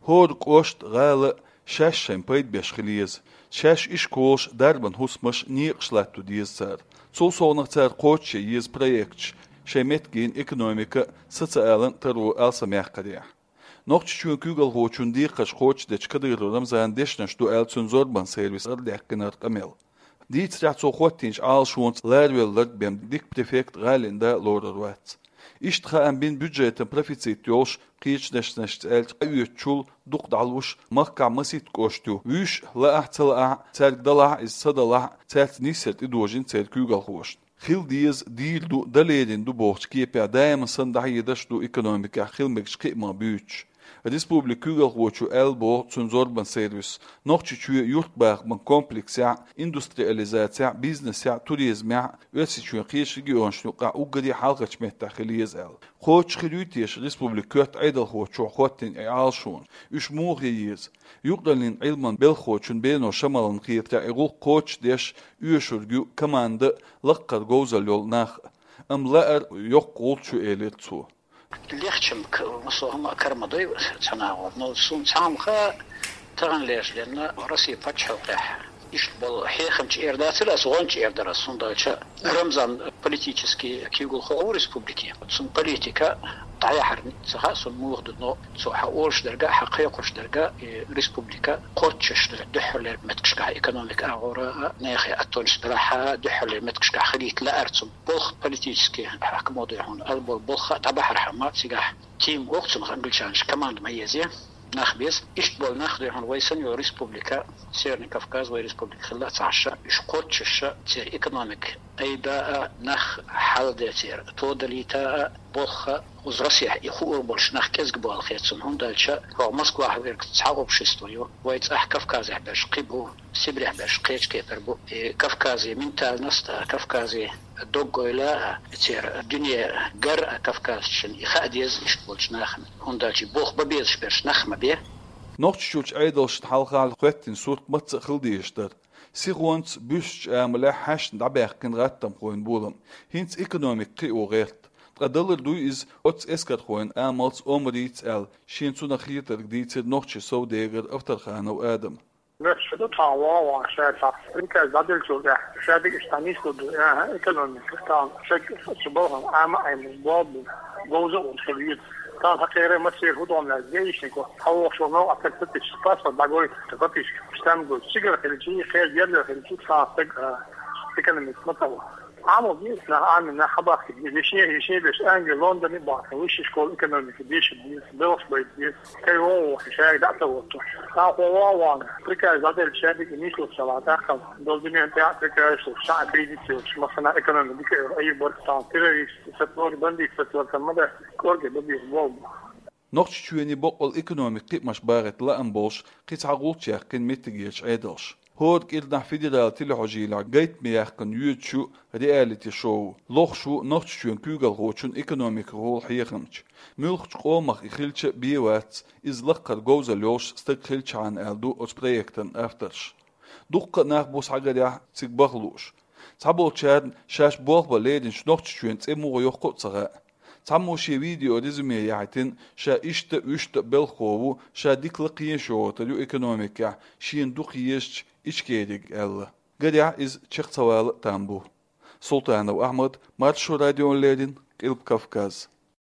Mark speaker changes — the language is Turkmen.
Speaker 1: هور قوشت غالة شاشن بايد بيشخليز شاش إش كولش دربن هسمش نيقشلاتو ديز سار صوصونق تار قوتش يز بريكتش شيمتجين إكونوميكا سوسيالن ترو ألسا ميحقريح نوخش شون كوغل هوچون ديقش قوتش ديش كدير رمزان ديشنش دو ألسون زوربان سيرفيس أرديحكنر قميل دي تريح سو خوتينش آل شونس لارويل لرد بيم ديك بريفكت غالين دا لورر وات إشتخا أم بين بيدجيت بروفيتسيت يوش قيش نشنش تسألت أيوتشول دوق دعلوش مقع مسيت كوشتو ويش لا أحتلع تارك دلع إز صدلع تارك نيسرت إدوجين تارك كوغل هوشت خيل ديز ديل دو دليرين دو بوغش كيبيا دايما صندحي يدش دو إيكونوميكا خيل مكش قيمة بيوتش Republik Kugelhochu elbo zum Sorban Service noch chu Jurtbach man Komplexia Industrialisatia Businessia Tourismia ösichu qish region shnuqa ugdi halqach mehtakhiliz el Khoch khilutish Republik Kurt Eidel hochu khotin alshun üç muğiyiz Yuqdalin ilman belkhochun beno shamalan qiyta igu qoch desh üshurgu komanda laqqar gozal yol nach amlaar yok qolchu eletsu
Speaker 2: ليختم مصوهم كرمضي تناول نصون تامخا تغن ليش لأن راسي فتح وقح يشبل حيخمش إردات لا صغنش إردات صندوقة رمزان политический كيقول خو республики صن политика تعيحر سخا صن موجود نو صح أولش درجة حقيقة درجة республика قطش دحول متكشكا إيكونوميك أغورا ناخي أتونس بلاحة دحول متكشكا خليت لا أرتم بلخ политический حكم وضعون البل بلخ تبحر حمات سجاح تيم وقت مخنجلشانش كمان ميزة نخبيز إشتبول ناخذ عن ويسن وريسبوبليكا سيرن كافكاز وريسبوبليكا خلا تعشى إشقوتش تي إيكونوميك أي بقى نخ حال ديتير تودليتا بوخ وزرسيح يخور بولش نخ كزق بالخيتسون هم دالشا هو مسكوا حويرك تسعقوا بشيستوريو ويت كافكاز باش قيبو سبريح باش قيش كيفربو كافكازي من تال نستا كافكازي دوغويلا تير الدنيا قر كافكازشن يخاديز إشتبولش ناخن هم دالشي بوخ ببيزش باش نخ مبيه
Speaker 1: نوتشوش ايدلش تحلقال قوتين صوت مت خلديشتر سيغونس بوش عملا حشن دباخ كن راتم خوين بولم هينس ايكونوميك قي وغيرت قدلر دو از اوتس اسكت خوين امالس اومريتس ال شينسو نخيتر ديتر نوتش سو ديگر افتر خانو ادم
Speaker 3: نفس دو تاوا شاتا انك زادل جوده شادك استانيس دو ايكونوميك كان شك شبوهم اما اي موب جوزو وخبيت كان حقيقة ما تصير هدوم للجيش نكو هو شو نوع أكتبتش سباس وبعدين تفتش استعمل سيجارة خليجية خير جدا خليجية صار تكلم متطور عمل بيسنا عاملنا حباك يشيء بس أنجل لندن يبغى وش يشكل إيكونوميك ديش بيلش بيت كي هو شيء ده توتر هو وانا تركيا زاد الشيء ينيشلو سبعة كم دول دنيا تركيا شو كريدي شو مثلا إيكونوميك أي برتان ترى ستور بندي ستور كمدة كورك بدي بوم
Speaker 1: نقش شويني بقول إيكونوميك قيم مش بارت لا أنبوش قيت عقولت يحكن متجيش عيدش هود كيلنا فيدرال تلحجيلا جيت ميحكن يوتشو رياليتي شو لوخشو نقش شوين كوغل هوتشون إيكونوميك رول حيخمش ملخش قومخ إخيلش بيوات إز لقر جوزا لوش استقخيلش عن ألدو أس بريكتن أفترش دوقة ناخبوس عقريح تيقبغلوش تعبو تشاد شاش بوغبا ليدن شنوخش شوين تيمو يوخو تسغاء تعمو شي فيديو ريزومي يعتن شا اشت بالخوو شا ديك لقين شو تلو ايكونوميكا شين دوقيش اشكيدك ألا قريع إز تشيخ توال تامبو سلطان وأحمد مارشو راديو ليدن قلب كافكاز